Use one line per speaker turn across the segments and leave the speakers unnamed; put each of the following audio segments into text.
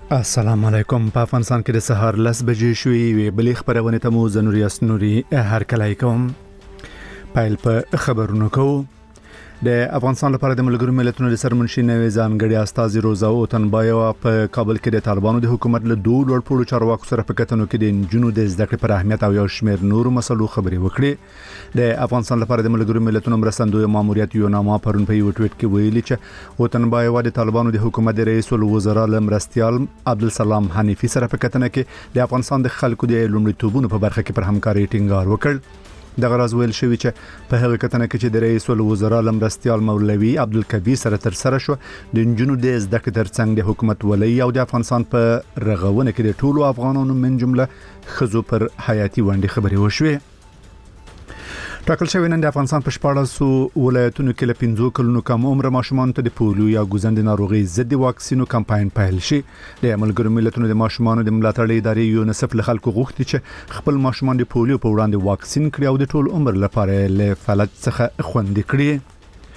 السلام علیکم. په افغانستان کې د سهار 10 بجې شوې بلې خبرونه ته مو زنوري اسنوري هر کله کوم پایل په خبرونو کوو. د افغانستان لپاره د ملګرو ملتونو د سرمنشي نوې ځانګړي استازي روزا اوتنبایوا په کابل کې د طالبانو د حکومت له دوه لوړپوړو چارواکو سره په کتنو کې د جنونو د زده کړې پر اهمیت او یو شمېر نورو مسلو خبرې وکړې. د افغانستان لپاره د ملګرو ملتونو مرستندوی ماموریت یو نامه پرون په یو ټویټ کې ویلي چې اوتنبایوا د طالبانو د حکومت د رئیس الوزرا مرستیال عبدالسلام حنیفي سره په کتنه کې د افغانستان د خلکو د لومړیتوبونو په برخه کې پر همکاري ټینګار وکړ. د غرض ویل شوی چې په هغه کتنه کې چې د رئیس الوزرا مرستیال مولوی عبدالکبیر سره تر سره شو د جنونو د زده کړې ترڅنګ د حکومت ولي او د افغانستان په رغونه کې د ټولو افغانانو من جمله خزو پر حیاتي ونډې خبرې وشوي. ټاکل شوی نن د افغانستان په 14 ولایتونو کې له 15 کلونو کم عمر ماشومان ته د پولیو یا ګوزندې ناروغي ضد واکسینو کمپاین پیل شي. د ملګرو ملتونو د ماشومان د ملاتړ ادارې یونیسف له خلکو غوښتي چې خپل ماشومان د پولیو په وړاندې واکسین کړي او د ټول عمر لپاره له فلج څخه خوندي کړي.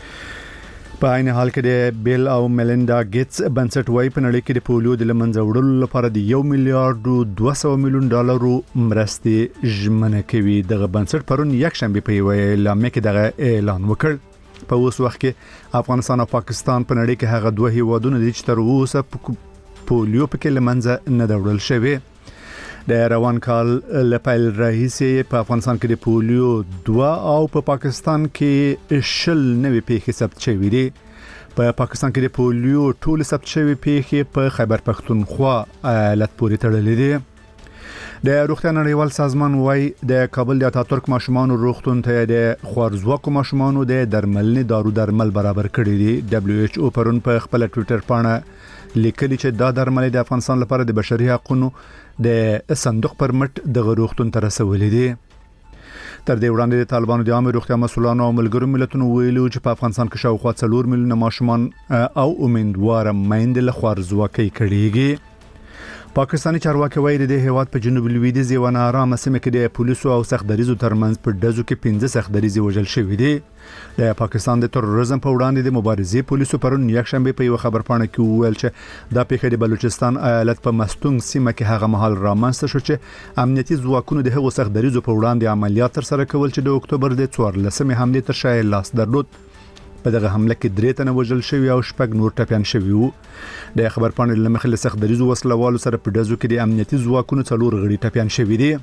په عین حال کې د بیل او میلیندا ګیټس بنسټ وايي په نړۍ کې د پولیو د لمنځه وړلو لپاره د 1 میلیارډ 200 میلیون ډالرو مرستې ژمنه کوي. دغه بنسټ پرون یک شنبه په یو اعلامیه کې دغه اعلان وکړ. په اوس وخت کې افغانستان او پاکستان په نړۍ کې هغه دوه هیوادونه دي چې تر اوسه پولیو په کې لمنځه نه وړل شوی. د روان کال لپاره راهیسې په افغانستان کې د پولیو 2 او په پاکستان کې 10 نوې پیښې ثبت شوې دي. په پاکستان کې د پولیو ټول ثبت شوې پیښې په خیبر پختونخوا ایالت پورې تړلې دي. د روغتیا نړیوال سازمان وايي د کابل د اتاتورک ماشومان روغتون ته د خوارزواکو ماشومان د درملنې دارو درمل برابر کړي دي. WHO پرون په خپل ټوئیټر باندې لیکلي چې دا درمل د افغانستان لپاره د بشري حقوقو د صندوق پر مټ د روغتون تر رسولې دي. تر دې وړاندې د طالبانو د عامه روغتیا مسولانو او ملګرو ملتونو ویلو چې په افغانستان کې شاوخوا 4 میلیونه ماشومان او امیندوار میندې له خوارزواکۍ کړيږي. پاکستاني چارواکي وایي د هیواد په جنوب لویدیځ یو نارامه سیمه کې د پولیسو او سختدریزو ترمنځ په ډزو کې 15 سختدریزي وژل شوي دي. د پاکستان د تروریزم په وړاندې د مبارزې پولیسو پرون یک شنبه په یو خبرپاڼه کې وویل چې دا پیښه د بلوچستان ایالت په مستونګ سیمه کې هغه مهال رامنځته شو چې امنیتي ځواکونو د هغو سختدریزو په وړاندې عملیات تر سره کول چې د اکتوبر د 14 حمله تر شا لاس درلود. په دغه حمله کې 3 تنه وژل شوي او 6 نور ټپيان شوي وو. د خبرپاڼې له مخې له سختدریزو وسلوالو سره په ډزو کې د امنیتي ځواکونو 4 غړي ټپيان شوي دي.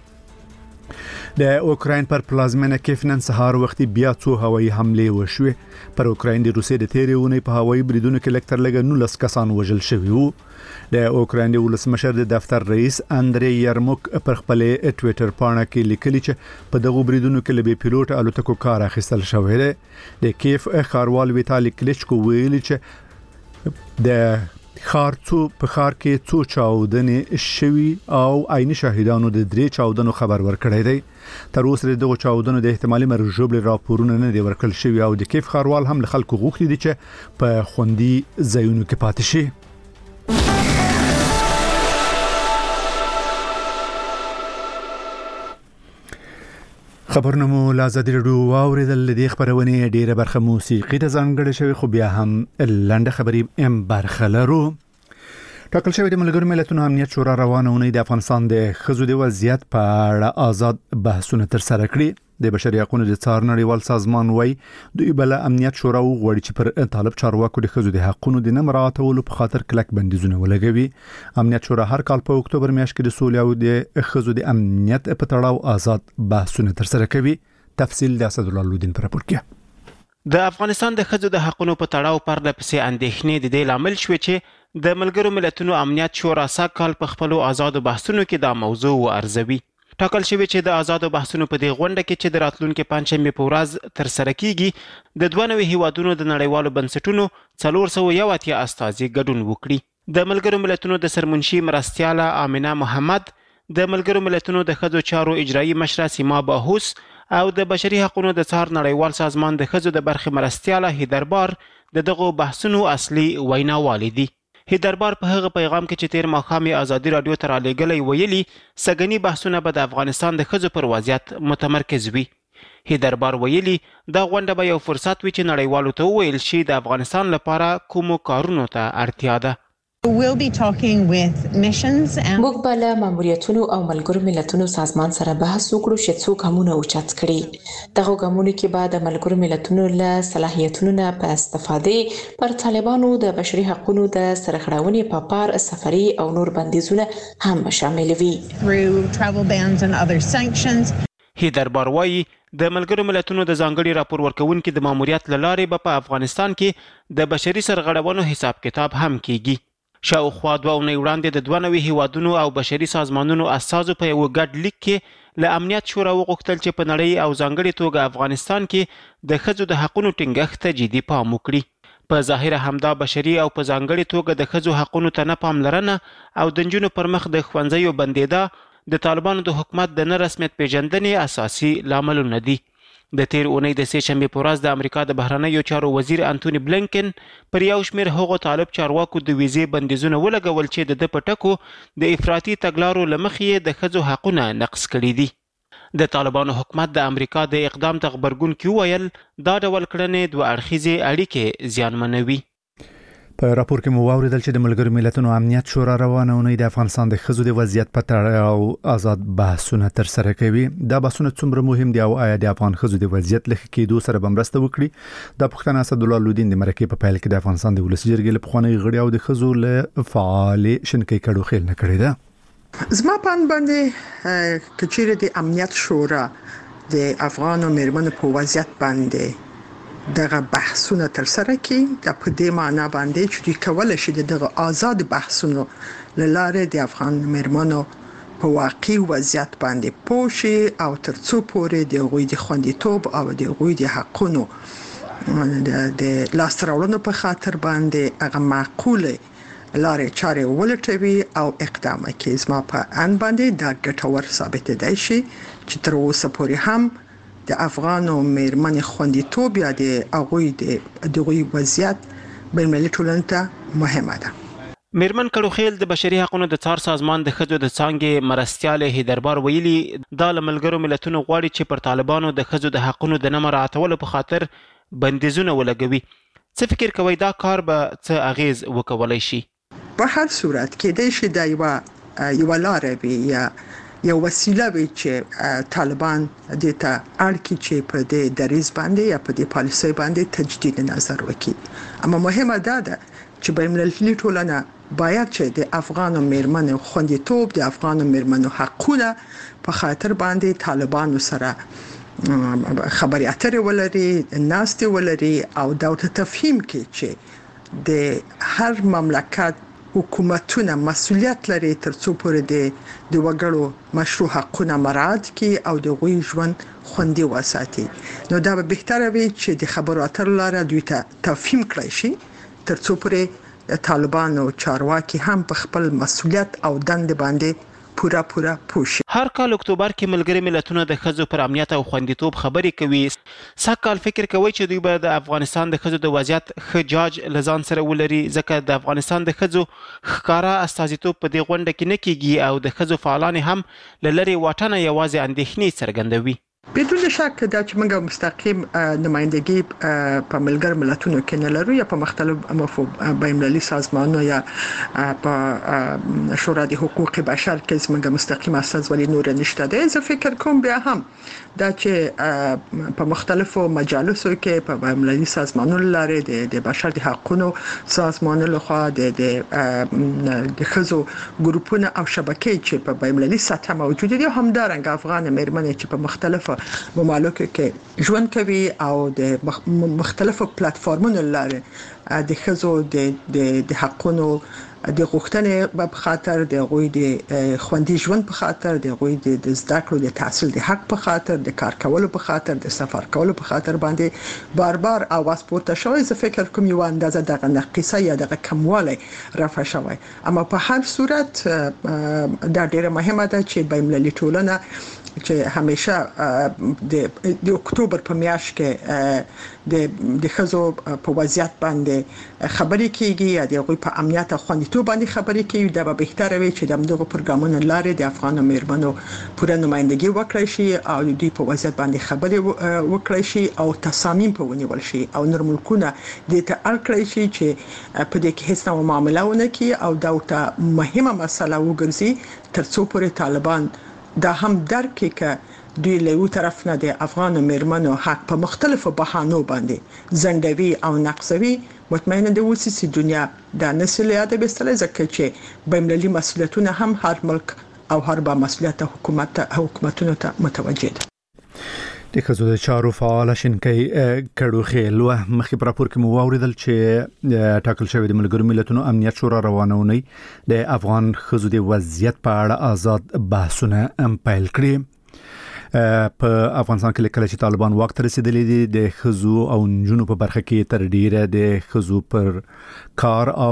د اوکراین پر پلازمینه کیف نن سهار وختي بیا څو هوایي حمله وشوه. پر اوکراین د روسیې د تیرې ونې په هوایي بریدونو کې لکتر لګ 19 کسان وژل شوي وو. د اوکراین د ولسمشر د دفتر رئیس اندری یرموک پر خپل ټوئیټر باندې کې لیکلي چې په دغه بریدونو کې لبي پیلوټ الوتکو کار اخیستل شوی دی. د کیف ښاروال ویتالي کلیچکو ویلي چې د خارڅو په خار کې څو چاودنې شوي او عیني شاهدانو د 3 چاودنو خبر ورکړی دی. تر اوسه دغه چاودنو د احتمالي مرګ ژوبل راپورونه نه دی ورکړل شوی او د کیف ښاروال هم له خلکو غوښتي دي چې په خوندي ځایونو کې پاتې شي. خبرونه مو لازم رادیو واوریدل. د خبرونه ډیره برخه موسیقي ته ځانګړې شوی خو بیا هم لنډه خبرې برخه لرو. ټاکل شوی د ملګرو ملتونو امنیت شورا روانه اونۍ د افغانستان د خزو د وضعیت په اړه آزاد بحثونه تر سره کړي. د بشري حقوقو د څار نړیوال سازمان وايي دوی بل امنیت شورا وغوړي چې پر طالب چارواکو د خزو د حقوقو د نه مراعاتولو په خاطر کلک بندیزونه ولګوي. امنیت شورا هر کال په اکتوبر میاشت کې د سولې او د خزو د امنیت په تړاو آزاد بحثونه تر سره کوي. تفصیل د اسد الله لودین پر راپور کې.
د افغانستان د خزو د حقوقو په تړاو پرله پسې اندېښنې د دې لامل شوې چې د ملګرو ملتونو امنیت شورا سږ په خپل آزاد بحثونو کې دا موضوع ارزوي. ټاکل شوی چې د آزادو بحثونو په دې غونډه کې چې د راتلونکو پنځمې په ورځ تر سره کیږي د 92 هیوادونو د نړیوالو بنسټونو 480 استازي ګډون وکړي. د ملګرو ملتونو د سرمنشي مرستیاله آمنه محمد، د ملګرو ملتونو د ښځو چارو اجرایي مشره سیما باهوس او د بشري حقوقو د څار نړیوال سازمان د ښځو د برخې مرستیاله هیدربار د دغو بحثونو اصلي ویناوالې دي. هیدربار په هغه پیغام کې چې تیر ماښام ازادي رادیو ته رالیږلی ویلي سګنی بحثونه به د افغانستان د ښځو پر وضعیت متمرکز وي. هیدربار ویلي دا غونډه به یو فرصت وي چې نړیوالو ته وویل شي د افغانستان لپاره کومو کارونو ته اړتیا ده.
We'll be talking with missions and
موږ به له ماموریتونو او ملګرو ملتونو سازمان سره بحث وکړو چې څو ګامونه اوچت کړي. دغه ګامونه کې به د ملګرو ملتونو له صلاحیتونو نه په استفاده پر طالبانو د بشري حقوقو د سرغړونې په پار سفري او نور بندیزونه هم شامل وي.
through travel bans and other sanctions.
هیدر باروایی د ملګرو ملتونو د ځانګړي راپور ورکوونکي د ماموریت له لارې به په افغانستان کې د بشري سرغړونو حساب کتاب هم کیږي. شاوخوا 2 اونۍ وړاندې د 92 هیوادونو او بشري سازمانونو اساسو په یو ګډ لیک کې له امنیت شورا وغوښتل چې په نړۍ او ځانګړي توګه افغانستان کې د ښځو د حقوقو ټینګښت ته جدي پام وکړي. په ظاهره همدا بشري او په ځانګړي توګه د ښځو حقوقو ته نه پاملرنه او د نجونو پر مخ د ښوونځیو بندیدا د طالبانو د حکومت د نه رسمیت پیژندنې اساسي لاملونه دي. د تیر اونۍ د سه شنبه په ورځ د امریکا د بهرنیو چارو وزیر انټونی بلینکن پر یو شمېر هغو طالب چارواکو د ویزې بندیزونه ولګول چې د پټکو د افراطي تګلارو لمخې د ښځو حقونه نقض کړي دي. د طالبانو حکومت د امریکا د اقدام ته غبرګون کې ویل دا ډول کړنې دوه اړخیزې اړیکې زیانمنوي.
په راپور کې مو واوریدل چې د ملګرو ملتونو امنیت شورا روانه اونۍ د افغانستان د ښځو د وضعیت په اړه او آزاد بحثونه تر سره کوي. دا بحثونه څومره مهم دي او آیا د افغان ښځو د وضعیت لخوا کېدو سره بمرسته وکړي؟ دا پوښتنه اسدالله لودین د مرکې په پیل کې د افغانستان د ولسي جرګې له پخواني غړي او د ښځو له فعال شنکې کډو خېل نه کړی ده.
زما پان باندې کچېره د امنیت شورا د افغان میرمنو په وضعیت باندې دغه بحثونه تر سره کی د په دې معنی باندې چې کولای شي دغه آزاد بحثونو لاره د افغان میرمنو په واقعي وضعیت باندې پوښي او ترڅو پورې د غوي د خوندیتوب او د غوي د حقونو د لاستراولونو په خاطر باندې هغه معقوله لارې چارې ولټوي او اقدام کوي. زما په ان باندې دا ګټور ثابت دی شي چې تر اوسه پورې هم د افغان میرمن خوندیتوب یا د هغوی د دغوی وضعیت بین‌المللي ټولنې ته مهمه ده.
میرمن کډوخیل د بشري حقوقو د څار سازمان د ښځو د څانګې مرستياله هیدربار ویلي دا ملګرو ملتونو غواړي چې پر طالبانو د ښځو د حقوقو د نه مراعاتولو په خاطر بندیزونه ولګوي. څه فکر کوي دا کار به څه اغیز وکولای شي؟
په هر صورت کې د شي د یو لارې یا یو وسیله وي چې طالبان د ته اړکی چې په دې دریز باندې یا په دې پالیسي باندې تجدید نظر وکړي. اما مهمه ده چې بین‌المللي ټولنه باید چې د افغان میرمنو خوندیتوب د افغان میرمنو حقونه په خاطر باندې طالبانو سره خبري اترې ولري، ناستې ولري او دا تفهیم کې چې د هر مملکت حکومتونه مسؤلیت لري ترڅو پورې د وګړو مشروع حقوقونه مراعات کړي او د غوي ژوند خوندي وساتي. نو دا به بهتره وي چې د خبرو اترو لاره دوی ته تفهیم کړی شي ترڅو پورې طالبانو چارواکي هم په خپل مسؤلیت او دند باندې پورا پوښي.
هر کال اکتوبر کې ملګري ملتونه د ښځو پر امنیت او خوندیتوب خبرې کوي. سکهال فکر کوي چې دوی به د افغانستان د ښځو د وضعیت ښه جاج لزان سره ولري ځکه د افغانستان د ښځو ښکارا استازیتوب په دې غونډه کې نه کیږي او د ښځو فعالان هم لری واټنه یوازې اندېښنې څرګندوي.
بدون شک دا چې موږ مستقیم نمائندګي په ملګرو ملتونو کې نه لرو یا په مختلف بین‌المللي سازمانونو یا په شورا د حقوق بشر کې موږ مستقیم استازولي نور نشته ده. زه فکر کوم بیا هم دا چې په مختلفو مجالسو کې په بین‌المللي سازمانونو لاره د بشر د حقوقو سازمانونو لخوا د ښځو ګروپونه او شبکې چې په بین‌المللي سطح موجود دي همدارنګ افغان میرمنې چې په مختلفو ممالکو کې ژوند کوي او د مختلفو پلیټفارمونو لاره د ښځو د حقونو د غوښتنې په خاطر د غوي د خوندي ژوند په خاطر د غوي د زده کړو د تحصیل د حق په خاطر د کار کولو په خاطر د سفر کولو په خاطر باندې بار اواز پورته شوی. زه فکر کوم یو اندازه دغه نقصه یا دغه کموالی رفع شوی. اما په هر صورت دا ډیره مهمه ده چې بین‌المللي ټولنه چې همیشه د اکتوبر په میاشت کې د خزو په وضعیت باندې خبرې کیږي یا د غوي په امنیت او خوندیتوب باندې خبرې کیږي دا به بهتره وي چې د دغه پروګرامونو لارې د افغان مېرمنو پوره نمائندګي وکړي شي او د دې په وضعیت باندې خبرې وکړي شي او تصامیم په ونیول شي او نور ملکونه د ته اړ شي چې په دې کې هیڅ نوع معاملې ونه کوي او دا ته مهمه مسله وګرځي ترڅو پورې طالبان دا هم درک کې دوی له یو طرف نه د افغان مېرمنو حق په مختلفو بهانو باندې زنګوي او نقضوي مطمئنه د اوسې دنیا د نسل یاد به ستل ځکه چې بینالمللي مسؤلیتونه هم هر ملک او هر با مسؤلیت حکومتونو ته متوجه دي.
د خزو د چارو فعال شینکي کډو خېل و مخې پر راپور کې مو اوریدل چې ټاکل شوی د ملګرو ملتونو امنیت شورا روانونی د افغان خزو د وضعیت په اړه آزاد بحثونه پیل کړي. په افغانستان کې کله چې طالبان واک ته رسیدلي دي د خزو او نجونو په برخه کې تر ډیره د خزو پر کار او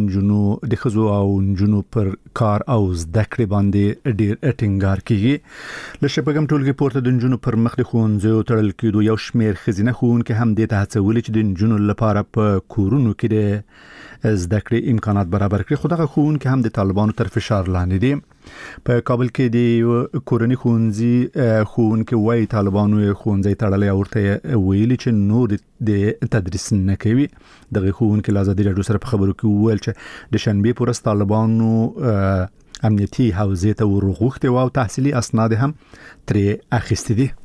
د خزو او نجونو پر کار او زده کړې باندې ډیر ټینګار کیږي. له شپږم ټولګي پورته د نجونو پر مخ د ښوونځیو تړل کېدو یو شمیر ښځینه ښوونکي هم د هڅولې چې د نجونو لپاره په کورونو کې د زده کړې امکانات برابر کړي. خو دغه ښوونکي هم د طالبانو تر فشار لاندې دي. په کابل کې د کورنۍ ښوونځي ښوونکي وايي طالبانو ښوونځي تړلې او ورته ویلي چې نور د تدریس نه کوي. دغه ښوونکي له ازادي راډیو سره په خبرو کې وویل چې د شنبې پر ورځ طالبانو امنیتي حوزې ته ورغوښتي او تحصیلي اسناد هم ترې اخیستي دي.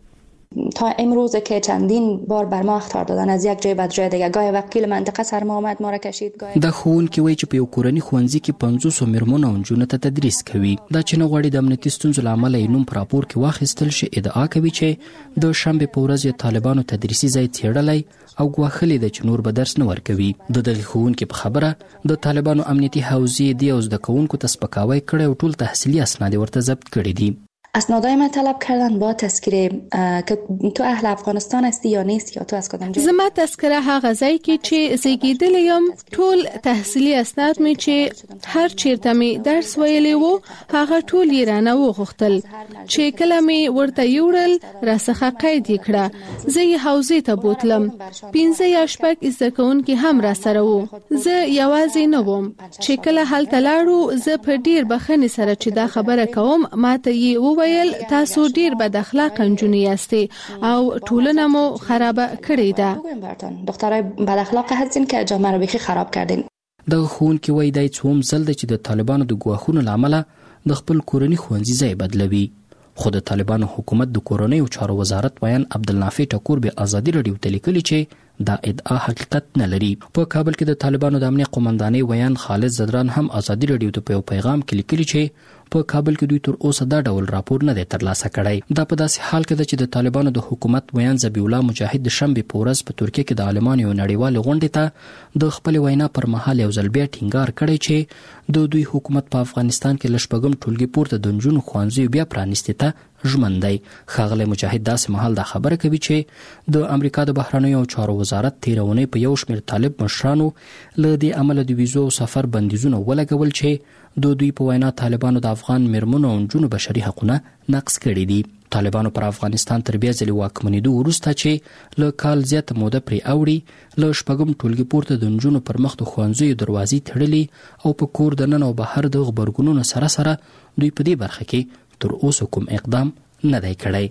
تا امروز که چندین بار بر ما اخطار دادن از یک جای به جای دیگه گاهی وکیل منطقه سر ما آمد ما را کشید گاهی
د ښوونکي وایي چې په یو کورنۍ ښوونځي کې 500 مېرمنو او نجونو ته تدریس کوي. دا چې نه غواړي د امنیتي ستونزو له امله یې نوم په راپور کې واخیستل شي. ادعا کوي چې د شنبې په ورځ یې طالبانو تدریسي ځای څېړلی او ګواښلي ده چې نور به درس نه ورکوي. د دغه ښوونکي په خبره د طالبانو امنیتي حوزې دی او زده کوونکو ته سپکاوی کړی او ټول تحصیلي اسناد ورته ضبط کړي دي.
اسنادای من طلب کردن با تذکره که تو اهل افغانستان هستی یا نیست یا تو از کدام جای.
زما تذکره هغه ځای کې چې زیږیدل یم ټول تحصیلي اسناد می چې هر چیرته می درس ویلی وو هغه ټول یې رانه وغوښتل چې کله می ورته یوړل راڅخه قید یې کړه. زه یې حوزې ته بوتلم 15 یا شپږ زده کوونکي هم را سره وو. زه یوازې نه وم چې کله هلته لاړو زه په ډیر بخښنې سره چې دا خبره کوم ماته یې تاسو ډیر بد اخلاق نجونې یاستئ او ټولنه مو خراب کړې ده.
دخترای بد اخلاق هستین که جامعه رو بخي خراب کردین.
د ښوونکي وایي دای څوم ځل چې د طالبانو د ګواښونو له امله د خپل کورنۍ ښوونځي ځای بدلوي. خو د طالبانو حکومت د کورنۍ او چارو وزارت ویان عبدالنافع ټکور به ازادي راډیو ته لیکلي چې دا ادعا حقیقت نه لري. په کابل کې د طالبانو د امنیت قومندانۍ ویان خالد زدران هم ازادي راډیو ته په پیغام کې لیکلي چې په کابل کې دوی تر اوسه دا ډول راپور نه دی ترلاسه کړی. دا په داسې حال کې ده چې د طالبانو د حکومت ویان ذبیح الله مجاهد د شنبې په ورځ په ترکیه کې د عالمانو یو نړیوالې غونډې ته د خپل وینا پر مهال یو ځل بیا ټینګار کړی چې د دوی حکومت په افغانستان کې لشپږم ټولګي پورته د نجونو ښوونځیو بیا پرانیستي ته ژمن دی. ښاغلی مجاهد داسې مهال دا خبره کوي چې د امریکا د بهرنیو چارو وزارت تیرونی په یو شمېر طالب مشرانو له دې عمله د ویزو او سفر بندیزونه ولګول چې د دوی په وینا طالبانو د افغان مېرمنو او نجونو بشري حقونه نقض کړي دي. طالبانو پر افغانستان تر بیا ځلې واکمنېدو وروسته چې له کال زیاته موده پرې اوړي له شپږم ټولګي پورته د نجونو پر مخ د ښوونځیو دروازې تړلي او په کور دننه او بهر د غبرګونونو سره سره دوی په دې برخه کې تر اوسه کوم اقدام نه دی کړی.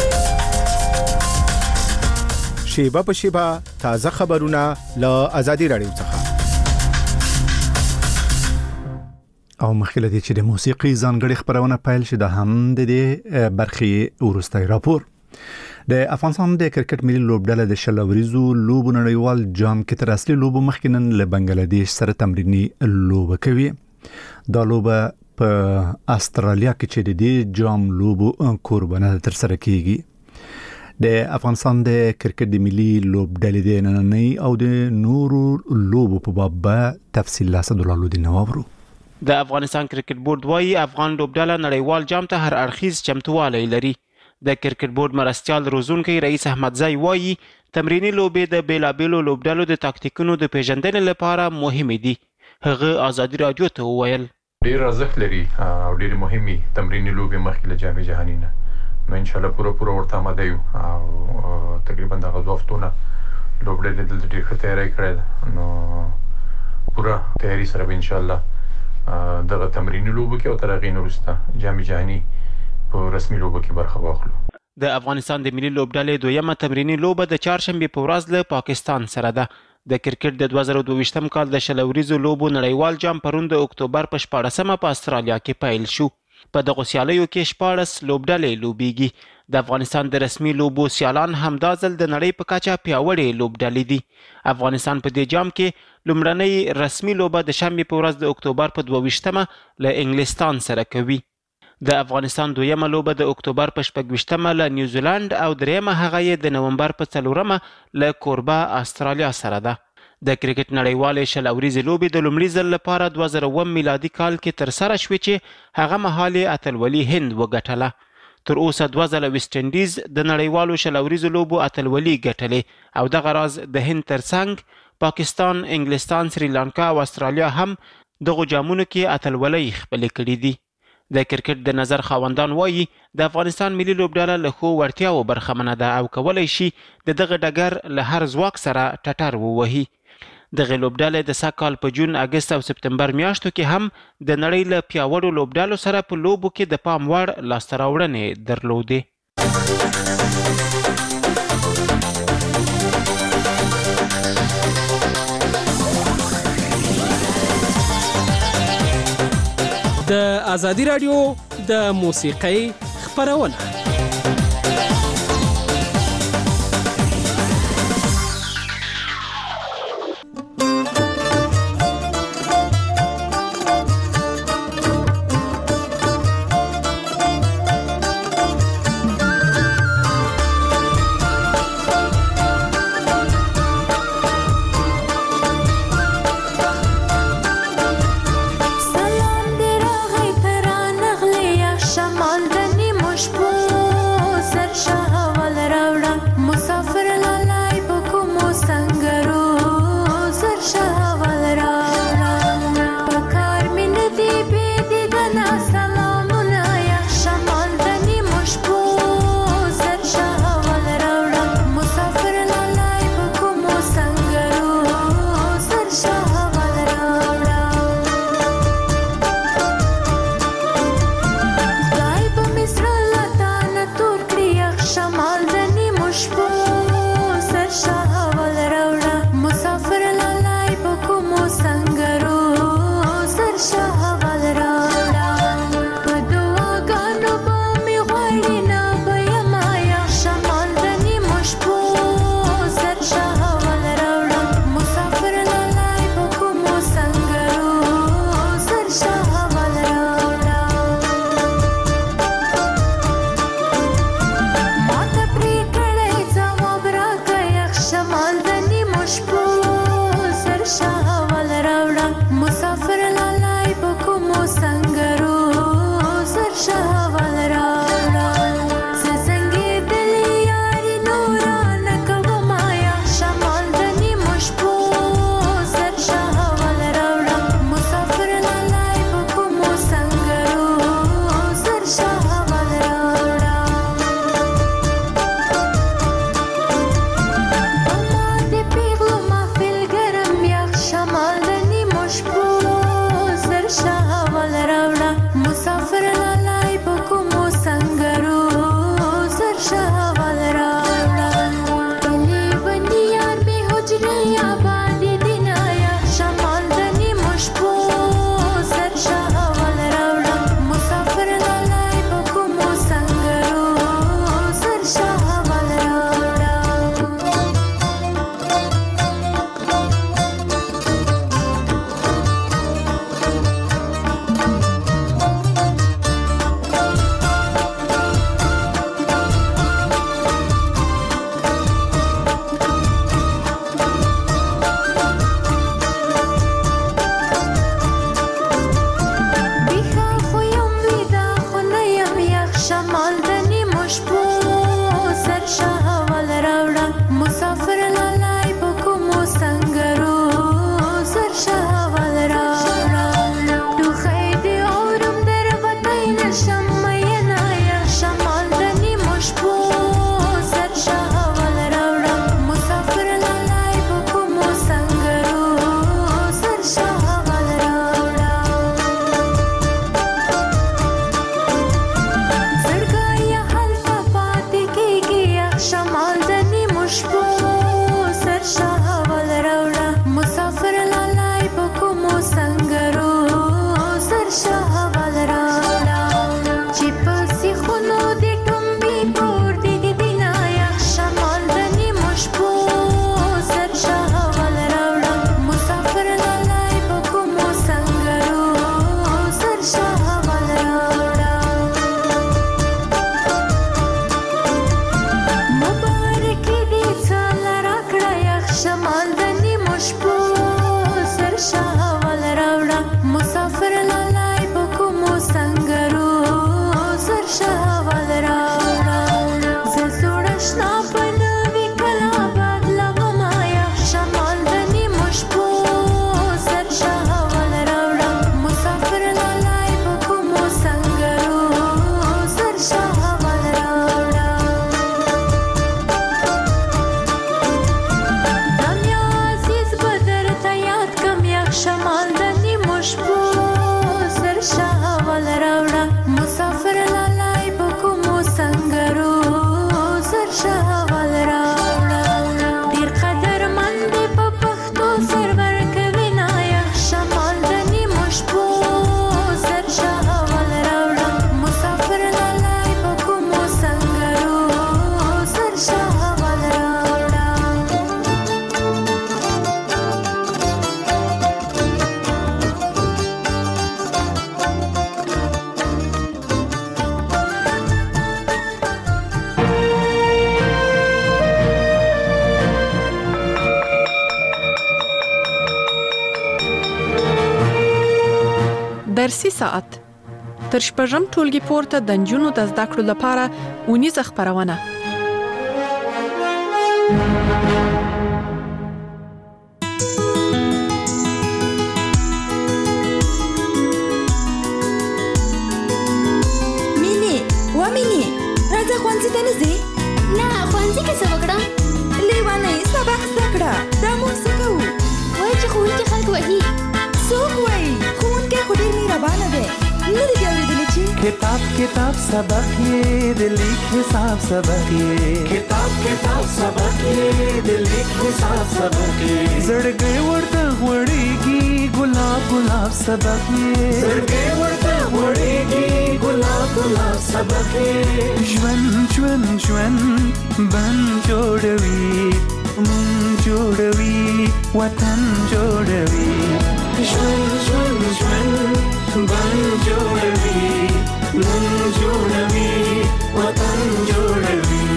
شیبه په شیبه تازه خبرونه له ازادي راډیو څخه.
او مخکې دې چې د موسیقي ځانګړي خبرونه پیل شي د هم د دې برخې ورستای راپور. د افغانستان د کرکټ ملي لوبډله د شلوریزو لوبو نړیوال جام کې تر اصلي لوبو مخکې نن له بنگلاديش سره تمرینی لوبه کوي. دا لوبه په استرالیا کې چې د دې جام لوبو قربانه تر سره کیږي. د افغانستان د کرکټ د ملي لوبډلې د نننۍ او د نورو لوبو په باب تفصیل لاسه دلالو دي نوورو.
د افغانستان کرکټ بورډ وايي افغان لوبډله نړیوال جام ته هر اړخیز چمتووالی لري. د کرکټ بورډ مرستیال روزونکی رئیس احمدزی وايي تمرینی لوبې د بیلابیلو لوبډلو د تاکتیکونو د پیژندنې لپاره مهمې دي. هغه ازادي راډیو ته وویل
ډیر ارزښت لري او ډیر مهمي تمرینی لوبې مخکې له جام جهانی نه نو ان شاء الله پوره ورته آماده یو او تقریبا دغه 2 هفتونه لوبډلې دلته ډېر ښه تیاری کړې ده نو پوره تیاری سره به ان شاء الله دغه تمریني لوبو کې او تر هغې نه وروسته جام جهاني په رسمي لوبو کې برخه واخلو.
د افغانستان د ملي لوبډلې دویمه تمریني لوبه د چهارشنبې په ورځ له پاکستان سره ده. د کرکټ د 2022م کال د شلوریزو لوبو نړیوال جام پرون د اکتوبر په 14مه په استرالیا کې پیل شو. په دغه سیالیو کې 14 لوبډلې لوبېږي. د افغانستان د رسمي لوبو سیالان همدا ځل د نړۍ په کچه پیاوړې لوبډلې دي. افغانستان په دې جام کې لومړنۍ رسمي لوبه د شنبې په ورځ د اکتوبر په 22مه له انګلستان سره کوي. د افغانستان دویمه لوبه د اکتوبر په 26مه له نیوزیلند او دریمه هغه یې د نومبر په 4مه له کوربه استرالیا سره ده. د کرکټ نړیوالې شل اوریزې لوبې د لومړي ځل لپاره 2009 میلادي کال کې ترسره شوې چې هغه مهال یې اتلولي هند وګټله. تر اوسه 2 ځله ویسټ انډیز د نړیوالو شل اوریزو لوبو اتلولي ګټلې او دغه راز د هند ترڅنګ پاکستان، انګلستان، سریلانکا او استرالیا هم دغه جامونو کې اتلولي خپلې کړې دي. د کرکټ د نظر خاوندان وایي د افغانستان ملي لوبډله له ښو وړتیاو برخمنه ده او کولی شي د دغه ډګر له هر ځواک سره ټټر ووهي. دغه لوبډلې د سږ کال په جون، اګست او سپتمبر میاشتو کې هم د نړۍ له پیاوړو لوبډلو سره په لوبو کې د پام وړ لاسته راوړنې درلودې.
د ازادي رادیو د موسیقۍ خپرونه
سلام دی راغی پرانغلی یا شمال دنی مشبو درسي ساعت تر شپږم ټولګي پورته د نجونو د زده کړو لپاره اونیزه خپرونه.
مینې راځه ښوونځي ته نه ځې؟
نه ښوونځي کې څه وکړم؟
لیونۍ سبق زده کړه. دا موږ څه کوو؟
وایي چې ښوونکي خلک وهي.
څوک وایي؟ ښوونکی خو ډېر مهربانه دی. نه دې بیا اورېدلی چې
کتاب سبق یې د لیک حساب سبق یې کتاب سبق یې د لیک حساب سبق یې زړګی ورته غوړېږي ګلاب سبق یې زړګی ورته غوړېږي ګلاب سبق یې ژوند بن جوړوي مون جوړوي وطن جوړوي ژوند بن جوړوي مون جوړوي وطن جوړوي.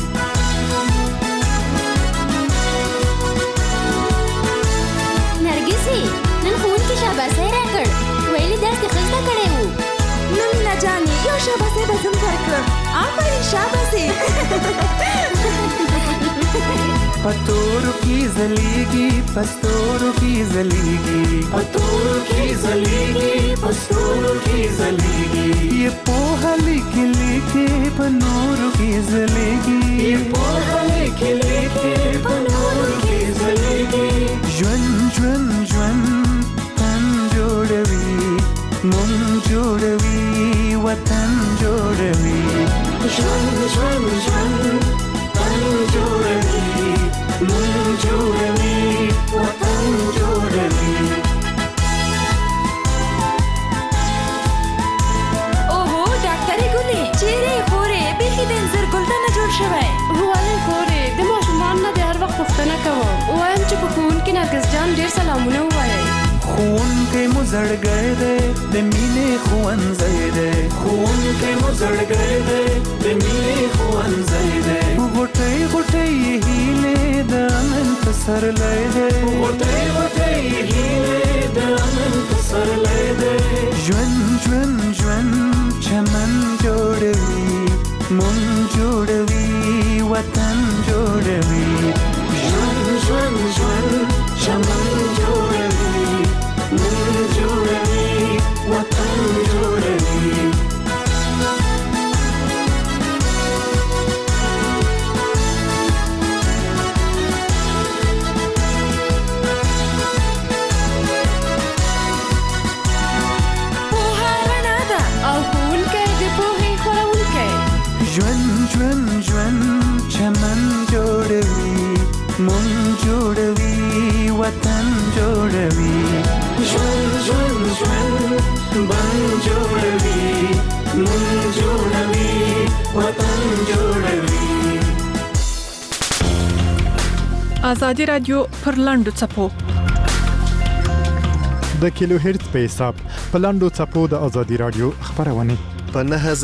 نرګسي نن ښوونکي شاباسي راکړ. ویلي درس یې ښه زده کړی و.
نو مینا جانې یو شاباسي به زم درکړم. آفرین شاباسي.
پتورو کی زلیگی پستورو کی زلیگی پتورو کی زلیگی پستورو کی زلیگی یہ پوہا لکھے پنورو کی زلیگی یہ پوہا لکھے پنورو کی زلیگی ژوند تن جوړوي مون جوړوي وطن جوړوي ژوند تن جوړوي مون جوړوي وطن جوړوي.
اوهو ډاکټرې ګلې چیرې خورې بیخي د انځر ګلدان نه جوړ شوی.
ولې خورې د ماشومان نه د هر وخت پوښتنه کوم. وایم چې په ښوونکي نرګس جان ډېر سلامونه ووایئ.
ښوونکی مو زړګی دی د مینې ښوونځی دی ښوونکی مو زړګی دی د مینې ښوونځی دی غوټۍ یې هیلې د امن پسرلی دی غوټۍ یې هیلې د امن پسرلی دی ژوند چمن جوړوي مون جوړوي وطن جوړوي ژوند چمن جوړوي مون جوړوي وطن جوړوي.
پوهه رڼا ده
او ښوونکی د پوهې خپروونکی.
ژوند چمن جوړوي مون جوړوي وطن جوړوي ژوند بن جوړوي مون جوړوي وطن جوړوي.
ازادي رادیو پر لاندو چپو
د کیلو هرتز په حساب په لاندو چپو د ازادي رادیو خبرونه
په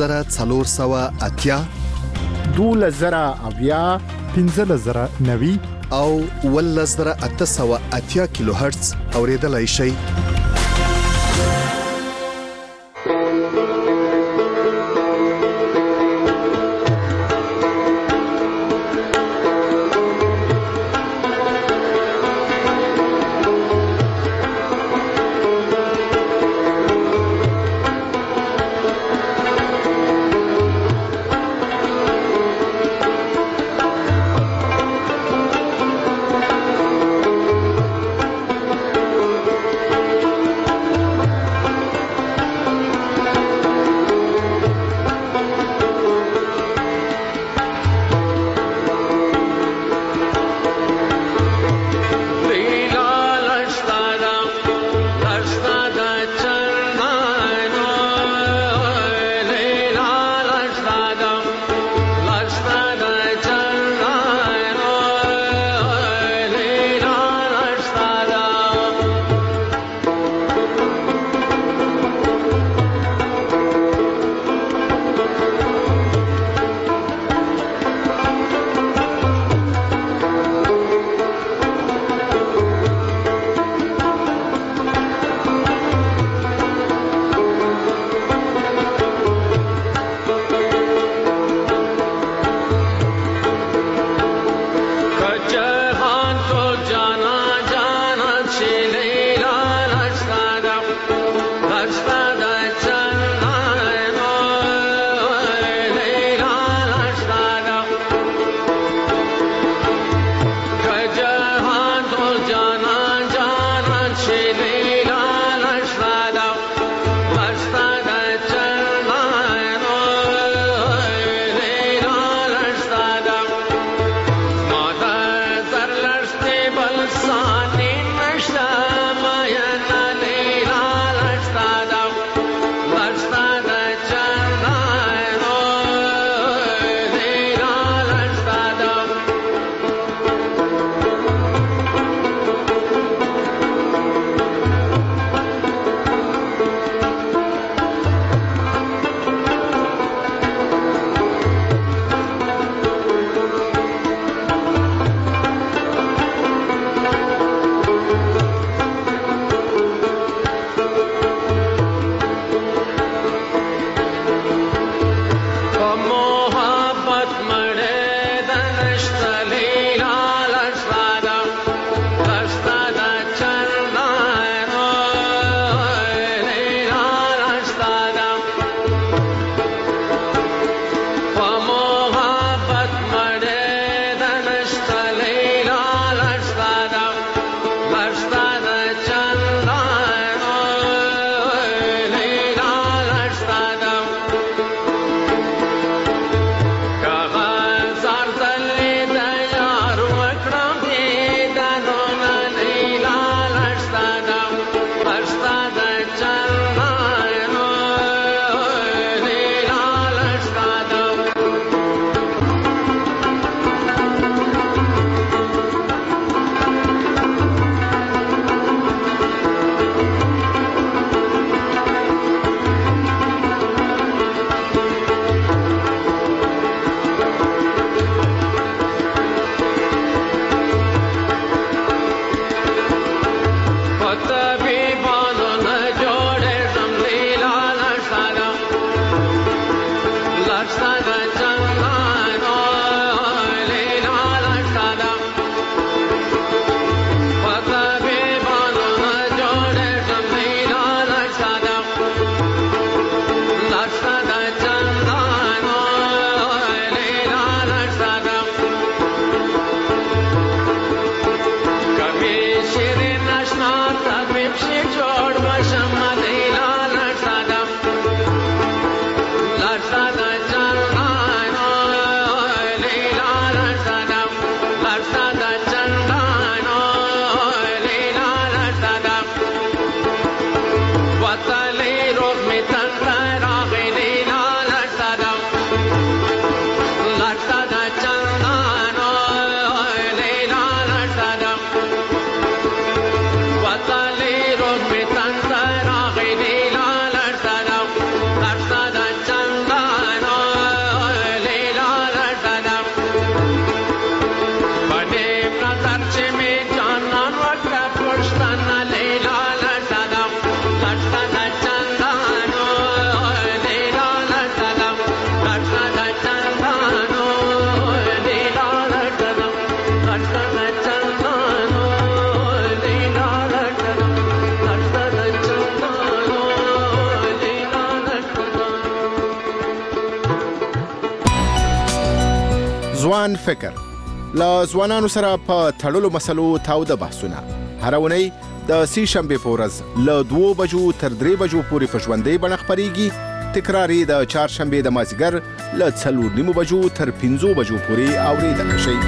9480
12000
15090
او 11880 کیلو هرتز اوریدلای شئ.
ځوان فکر لا ځوانانو سره په تړلو مسلو تاوده بحثونه هر اونۍ د سې شنبه په ورځ له 2 بجو تر 3 بجو پورې په ژوندۍ بڼه خپرېږي تکراری د چهارشنبه د مازیګر له 4:30 بجو تر 5 بجو پورې اوریدل شي.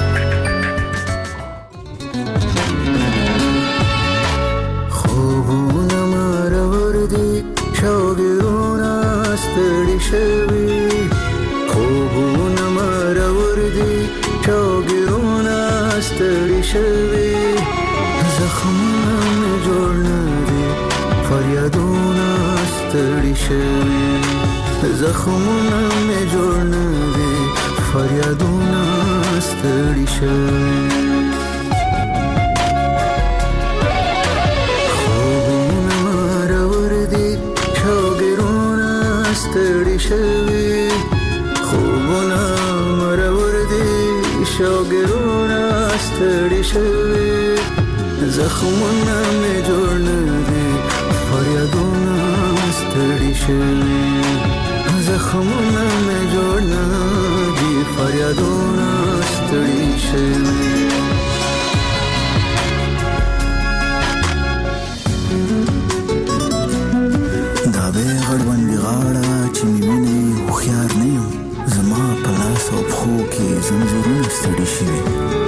خوبونه مرور دي شوګرونه ستړي شوي خوبونه مرور دي شوګرونه ستړي شوي زخمونه مې جوړ نه دي فریادونه ستړي شوي زخمونه مې جوړ نه دي فریادونه ستړي شوي خوبونه مرور دي شوګرونه ستړي شوي خوبونه مرور دي شوګرونه ستړي شوي زخمونه مې جوړ نه دي فریادونه ستړي شوي زخمونه مې جوړ نه دي فریادونه ستړي شوي دا به غړوندې غاړه چې مینې هوښیار نه یم زما په لاس او پښو کې زنځیرونه ستړي شوي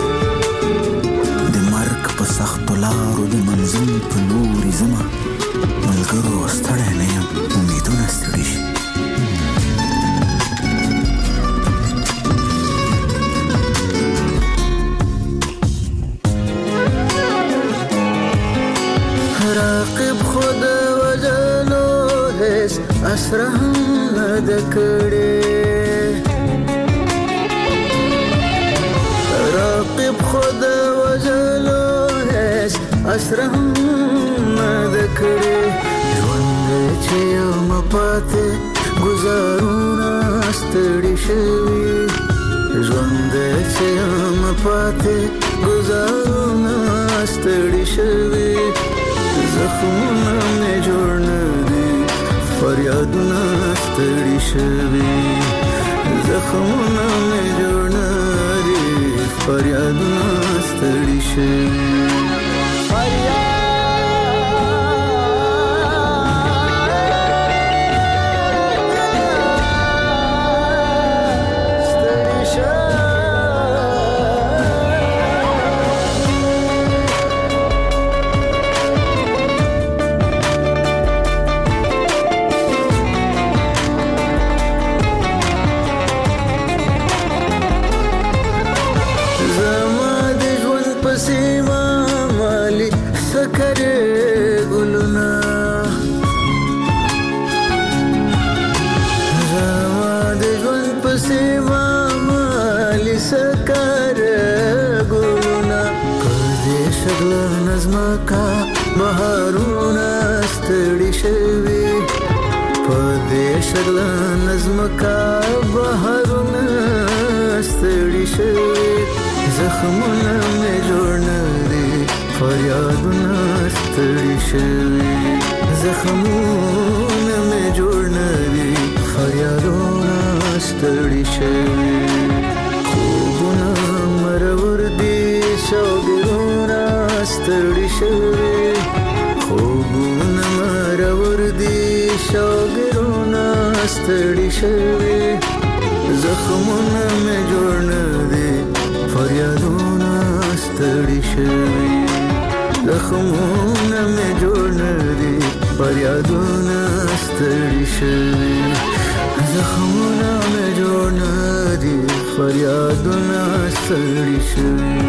د مرګ په سختو لارو د منزل په لوري ځمه ملګرو ستړی نه یم امیدونه ستړي شي راقب خود وجلو هیڅ اسره هم نه ده کړې راقب خود وجلو هیڅ اسره هم نه ده کړې ژوند چې یم پاتې ګزارونه ستړي شوي ژوند چې یم پاتې ګزارونه ستړي شوي زخمونه مې جوړ نه دي فریادونه ستړي شوي زخمونه مې جوړ نه دي فریادونه ستړي شوي نظمکا بهارونه ستړي شوي په دې شغل نظمکا بهارونه ستړي شوي زخمونه مې جوړ نه دي فریادونه ستړي شوي زخمونه مې جوړ نه دي فریادونه ستړي شوي خوبونه مرور دي شوګرونه ستړي شوي خوبونه مرور دي شوګرونه ستړي شوي زخمونه مې جوړ نه دي فریادونه ستړي شوي زخمونه مې جوړ نه دي فریادونه ستړي شوي زخمونه مې جوړ نه دي فریادونه ستړي شوي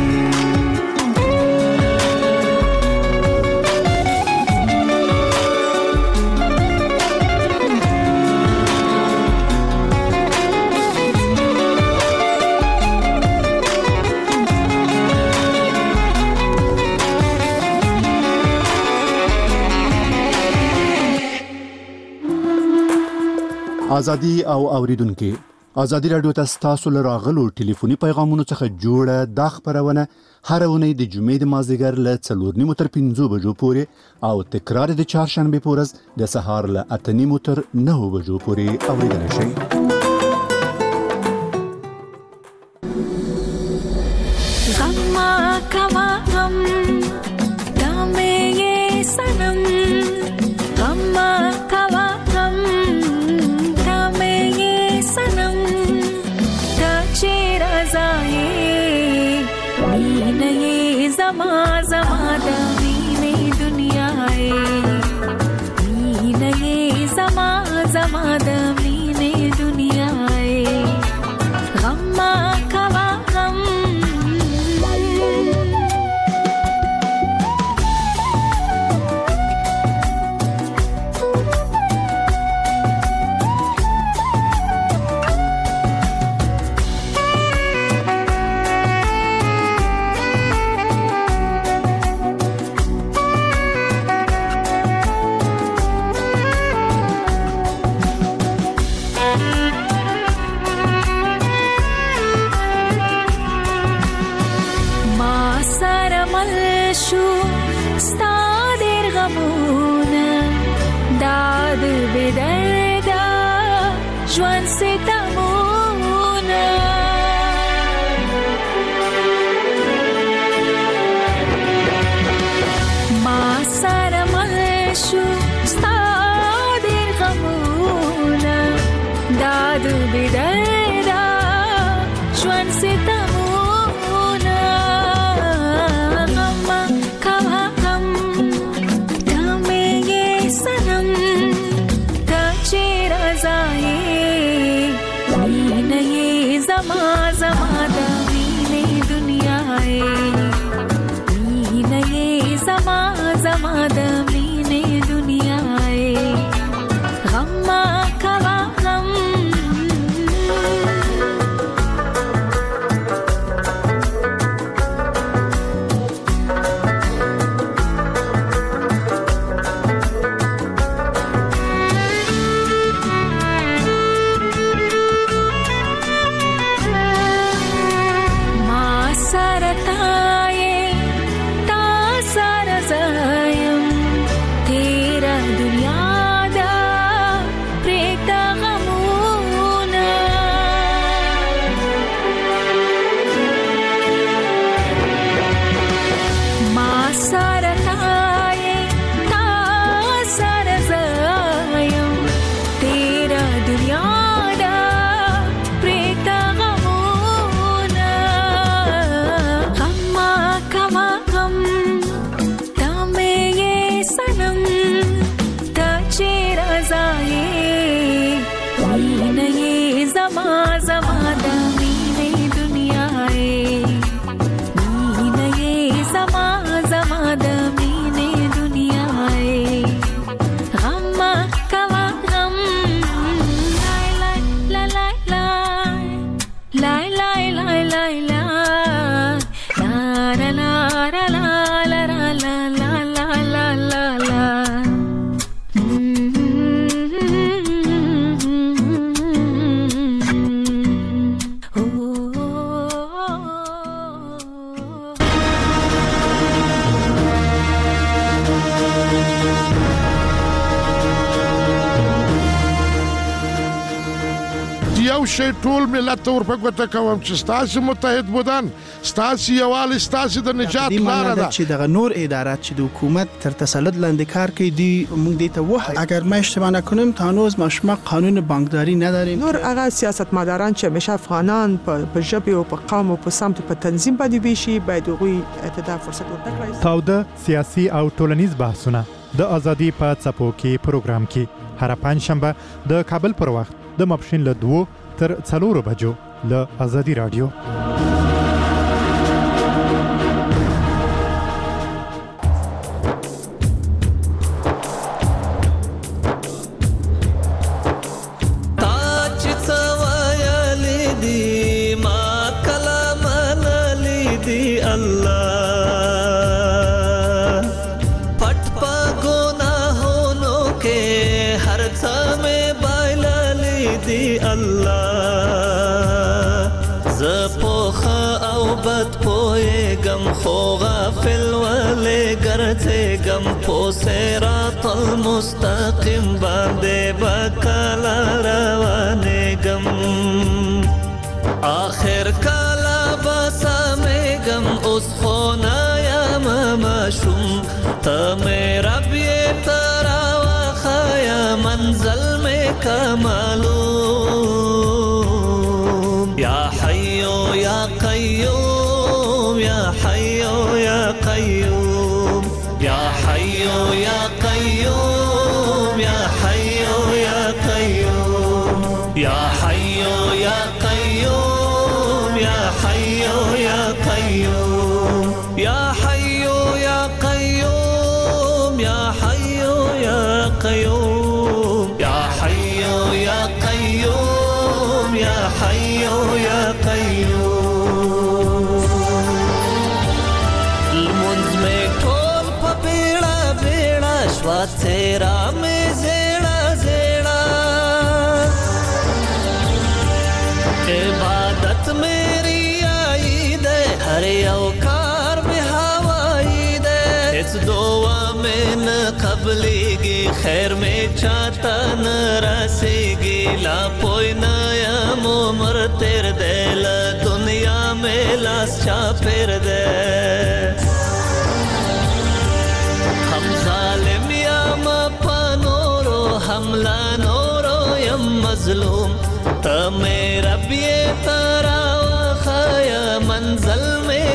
ازادي او اوریدونکو ازادي رادیو تاسو له راغلو ټلیفوني پیغامونو څخه جوړه دا خبرونه هر اونۍ د جمعې د مازدیګر له 4:30 تر 5 بجو پورې او تکرار د چهارشنبه پورز د سهار له 8:30 تر 9 بجو پورې اوریدل شي.
شي ټول ملت ور په ګوته کوم چې ستاسو متحد بودن ستاسو یوال ستاسو د نجات لار ده
چې د نور ادارات چې د حکومت تر تسلط لاندې کار کوي دی موږ دې ته وه اگر ما اشتباه نکنم تانوز مشما قانون بانکداری نداریم
نور هغه سیاستمداران چې همیشه افغانان په ژبه او په قوم او په سمت په تنظیم باندې ویشي باید غوي ته فرصت ورکړي.
تاوده سیاسي او ټولنیز بحثونه د ازادي په څپو کې پروګرام کې هر پنځشنبه د کابل پر وخت د ماپښین له 2 تر 4 بجو له ازادي رادیو.
Allah
غم خو غافل ولې ګرځې غم په صراط المستقیم باندې بکلا روانې غم آخر کلا بسمې غم اوس خو نه یم مشوم ته مې رب یې ترا وخیا منزل مې کمالوم یا حیو یا قیوم یا حیو یا قیوم یا حیو یا قیوم یا حیو یا قیوم یا حیو یا قیوم یا حیو یا قیوم یا حیو یا قیوم یا حیو یا قیوم یا حیو یا قیوم یا حیو یا قیوم لمنز میں ٹول پا بیڑا بیڑا شوا تیرا میں زیڑا زیڑا عبادت میری آئی دے ہر اوکار میں ہوائی دے اس دعا میں نہ قبلی گی خیر میں چاہتا نہ رسی گی لا پوئی نیا عمر تیر دے لا دنیا میں لاس چا پھر دے ہم ظالم یا مپا نورو ہم لا نورو یم مظلوم تا میرا بیے تارا وخایا منزل میں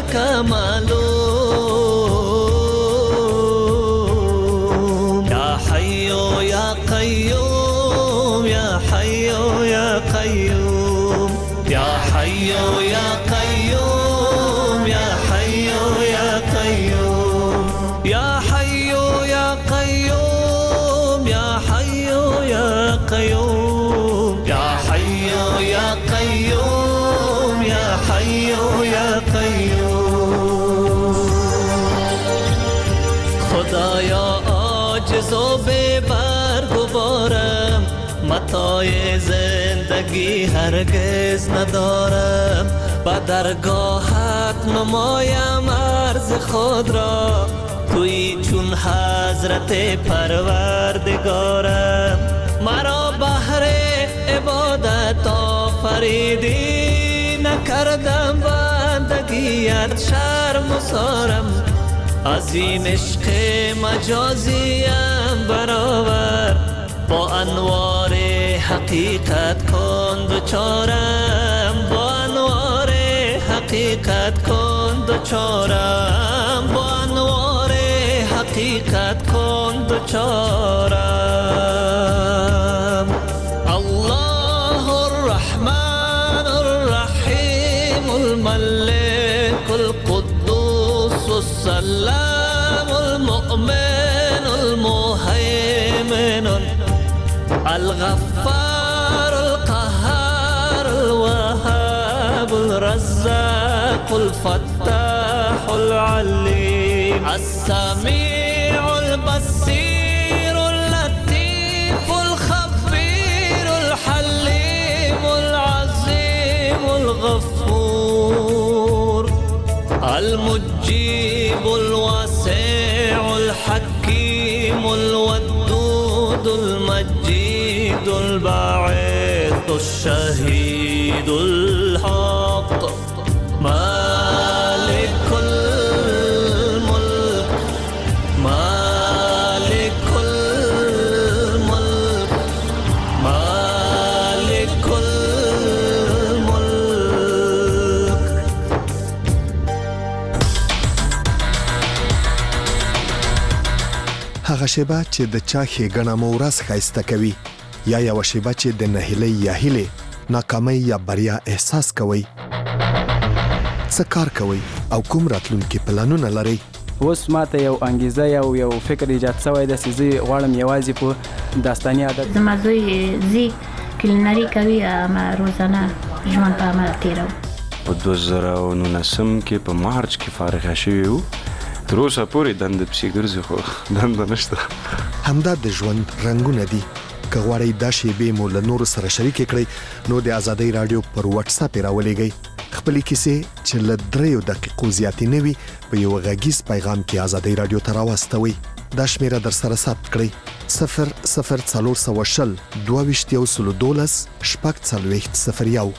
کمالوم یا حیو یا قیوم یا حیو یا قیوم یا حیو یا قیوم یا حیو یا قیوم یا حیو یا قیوم یا حیو یا قیوم یا حیو یا قیوم یا حیو یا قیوم خدایا عاجز و بے بار گبارم متاع زندگی هرگز ندارم با درگاهت نمایم عرض خود را توی چون حضرت پروردگارم مرا بهر عبادت آفریدی نکردم بندگیت شرم و سارم از این عشق مجازیم برآور با انوار حقیقت کن دوچارم با انوار حقیقت کن دوچارم با انوار حقیقت کن دوچارم الله الرحمن الرحیم الملك القدوس السلام المؤمن المهيمن الغفار القهار الوهاب الرزاق الفتاح العليم السميع البصير اللطيف الخبير الحليم العظيم الغفور المجيب الواسع الحكيم الودود المجيد الباعث الشهيد الحق مالك الملك مالك الملك مالك الملك
هغه شیبه چې د چا ښېګڼه مو ورځ ښایسته کوي یا یوه شیبه چې د نهیلۍ یا هیلې ناکامۍ یا بریا احساس کوئ څه کار کوئ او کوم راتلونکي پلانونه لرئ
اوس ماته یو انګیزه یو فکر ایجاد شوی دی چې زه غواړم یوازې په داستاني عادت
زما زوی زی کلینري کوي روزانه ژوند په عمل تیرو
په 2019 کې په مارچ کې فارغ شوی وو تر اوسه پورې دنده پسې ګرځي خو دنده نشته
همدا د ژوند رنګونه دي که غواړئ دا شیبې مو له نورو سره شریکې کړئ نو د ازادۍ راډیو پر واتس اپ راولېږئ خپل کیسې چې له 3 دقیقو زیاتې نه وي په یو غږیز پیغام کې آزادۍ رادیو ته راوستوي. دا شمیره در سره ثبت کړئ 00420 22 012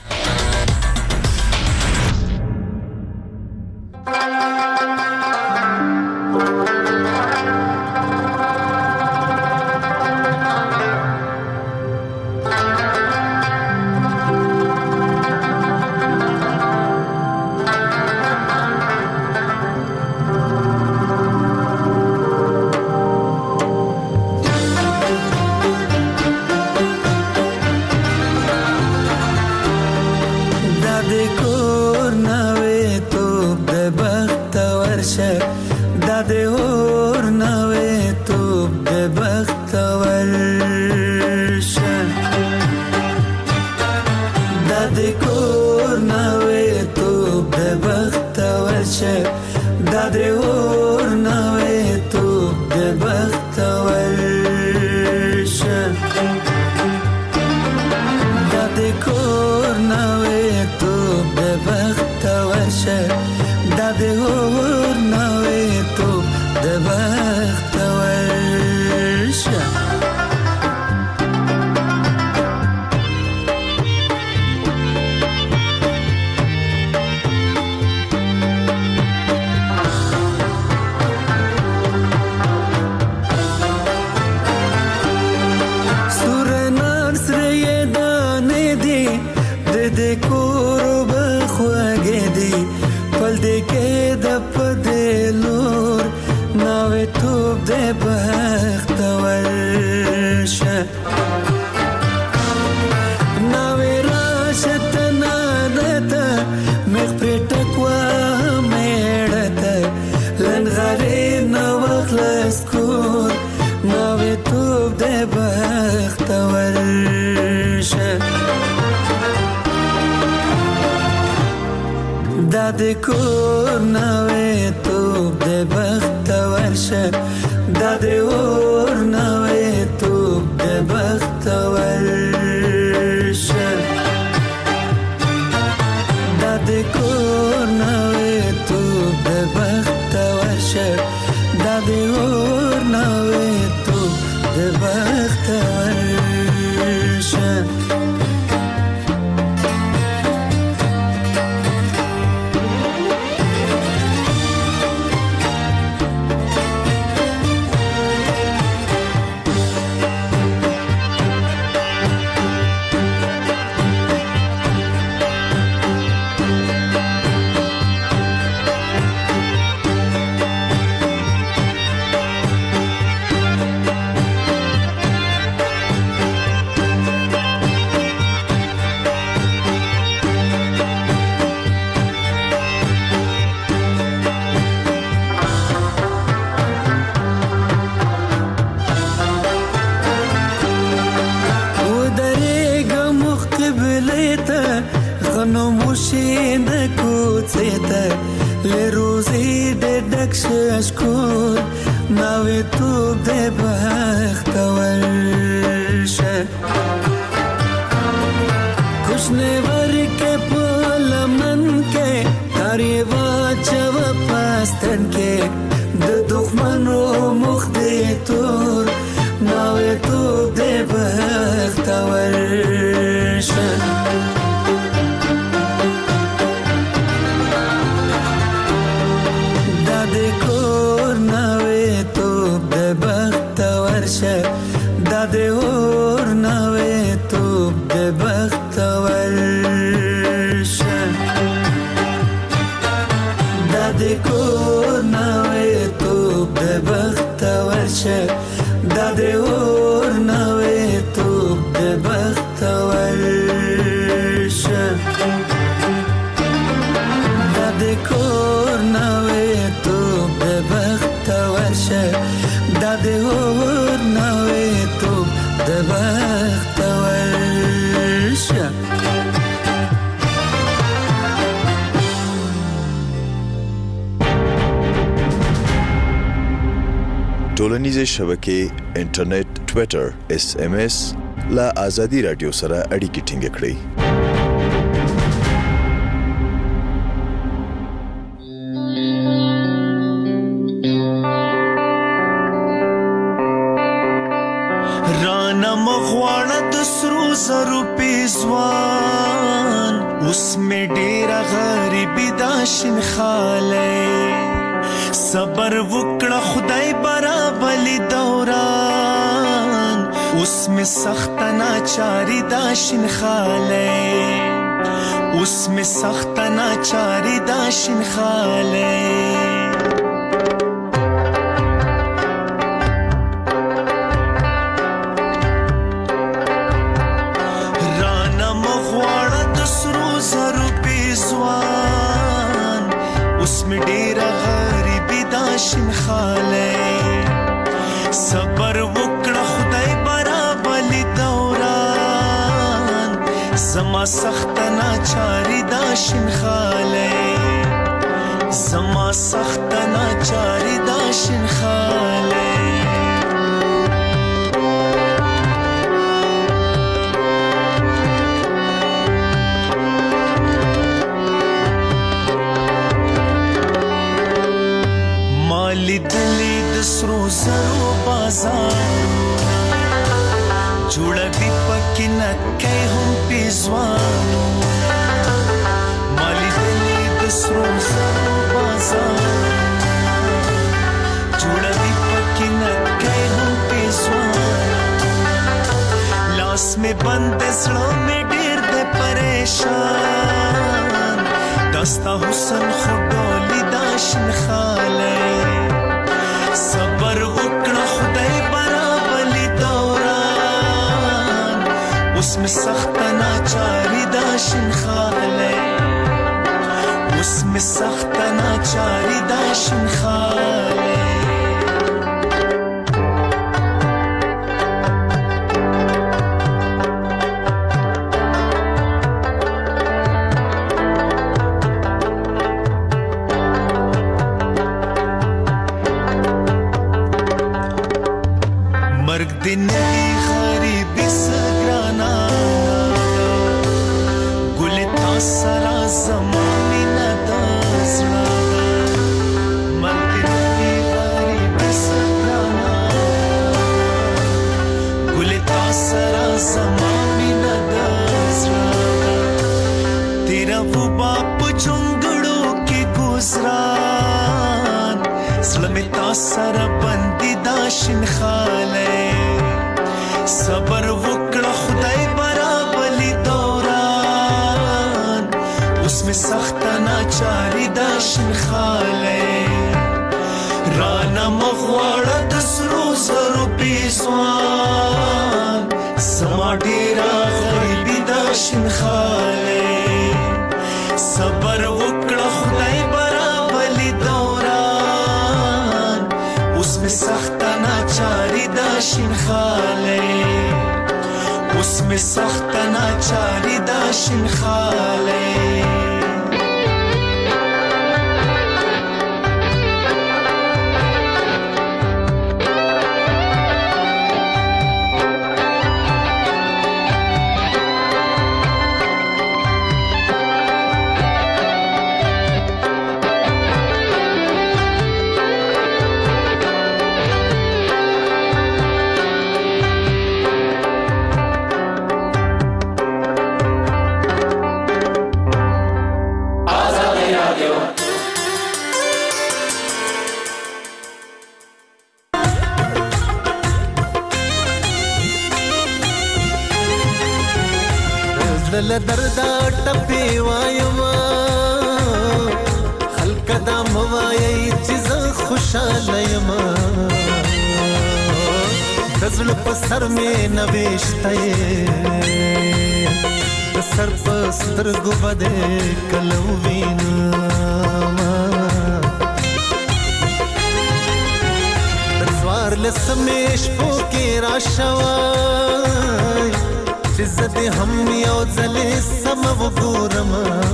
ټولنیزې شبکې انټرنیټ ټوئیټر SMS لا آزادي رادیو سره اړیکې ټینګ کړئ
مغواړه د سرو زرو پیزوان اوس مې ډېره غریبي دا شین خالی صبر وکړه خدای برابلی دوران اوس مې سخته ناچاري دا شین خالی اوس مې سخته ناچاري دا شین خالی شین خالی صبر وکړه خدای برابلی دوران زما سخت ناچاری دا شین خالی زما سخت ناچاری دا شین خالی لیدلی د سرو زرو بازارونه جوړوي پکې نکۍ هم پیزوانونه ما لیدلی د سرو زرو بازارونه جوړوي پکې نکۍ هم پیزوانونه لاس مې بند زړه مې ډېر دی پریشان دستا حسن خو ډولي دا شین خالی صبر وکړه خدای برابلی دوران اوس مې سخته ناچاري دا شین خالی اوس مې سخته ناچاري دا شین خالی دنیای غریبی سگرانا گل تا سرا زمانی ندازنا مرگ دنیای غریبی سگرانا گل تا سرا زمانی ندازنا تیرا وہ باپ چنگڑوں کی گزران سلمی تا سرا بندی داشن خالی صبر وکړه خدای برابلی دوران اوس مې سخته ناچاري دا شین خالی رانه مغواړه د سرو زرو پیزوان زما ډېره غریبي دا شین خالی صبر وکړه خدای برابلی دوران اوس مې سخته ناچاري دا شین خالی اوس مې سخته ناچاري دا شین خالی
دردا ټپي وايما خلک دا موایي چې زه خوشاله یم د زړه په سر مې نوښته د سر په سترګو باندې کلو وینم د څوار لسمې شپو کې راشوای چې زه دې هم یو ځلې سم وګورم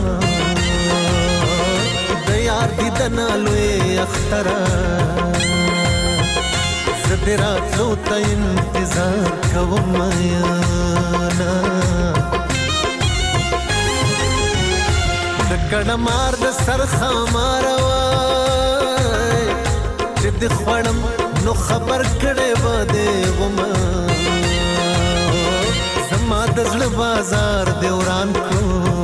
د یار دیدن لوی اختره زه دې راتلو ته انتظار کوم یانا د کډه مار د سر خامار وای چې دې خوړم نو خبر کړې و دې وما
زما د زړه بازار دیوران کو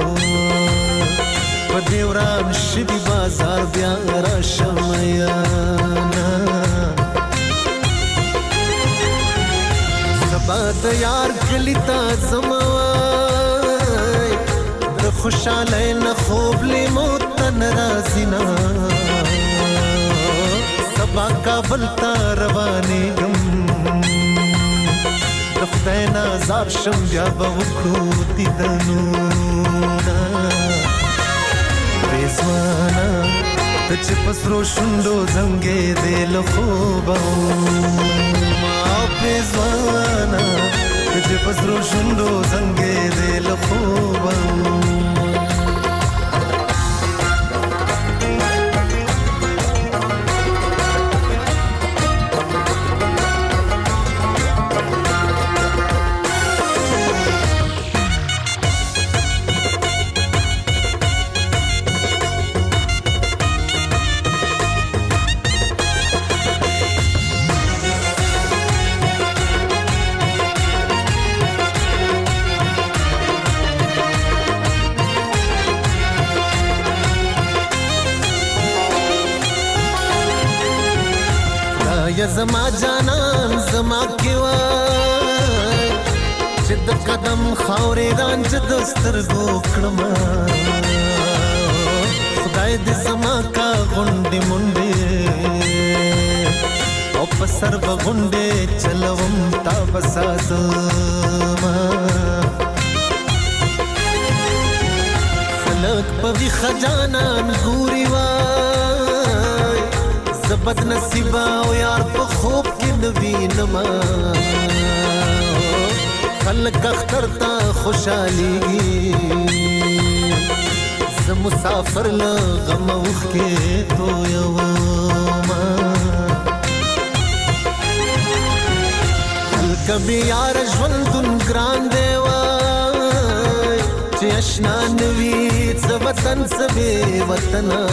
په دیوران شبي بازار بیا را شمیانا سبا د یار کلی تا زموای د خوشاله نه خوب لیمو تن رازینا سبا کابل تا روانې ګم د خدای نازار شم بیا به وکړو دیدنونه رضوانا ته چې په سرو شونډو زنګې دې له خوبه رضوانا ته چې په سرو شونډو زنګې دې له خوبه یا زما جانان زما کیوای چې د قدم خاورې رانج د سترګو کړم خدای دې زما کا غونډې منډې او په سر به غونډې چلوم تا بساتما خلک په ویښه جانان ګوري وای بد نصیبا او یار په خوب کې نوینما خلک اختر ته خوشالي زه مسافر له غم اوخ کې تو یوما کبي یار ژوندون ګران دی وای چې اشنا نوي څه وطن څه بې وطنه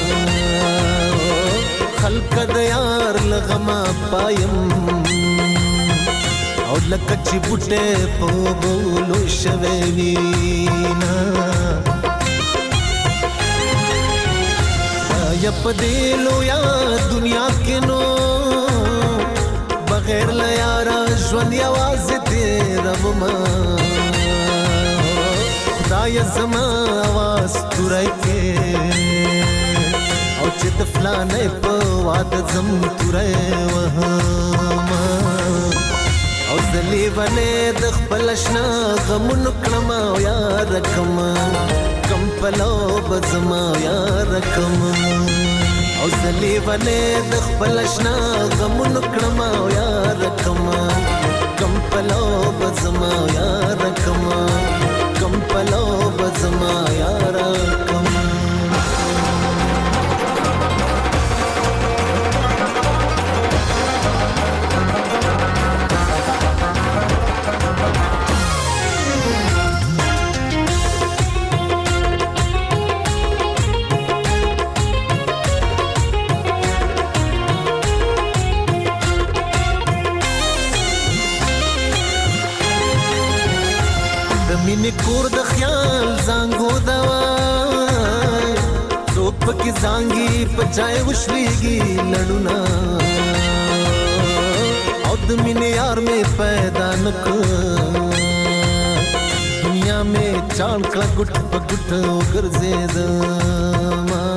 خلق د یار لغما پایم او لکه چې بوټه په بولو شوي وینا یا په دلو یا دنیا کې نو بغیر له یارا ژوند یوازې تیرم ما خدای زما आवाज تورای کې او چې د فلانې په واده زم تورې وهما او زلی ولې د خپل شنا غمون کړم او یار کم کم پلو بزما یار کم او زلی ولې د خپل شنا غمون کړم او یار کم کم پلو بزما یار کم کم پلو بزما یار کم مینې کور د خیال زانګو دوای څوک پکې زانګي پچای وشلېږي لړونه او د مینې یار مې پیدا نکړ دنیا مې چاڼ کړه ګټ په ګټ ګرځېدم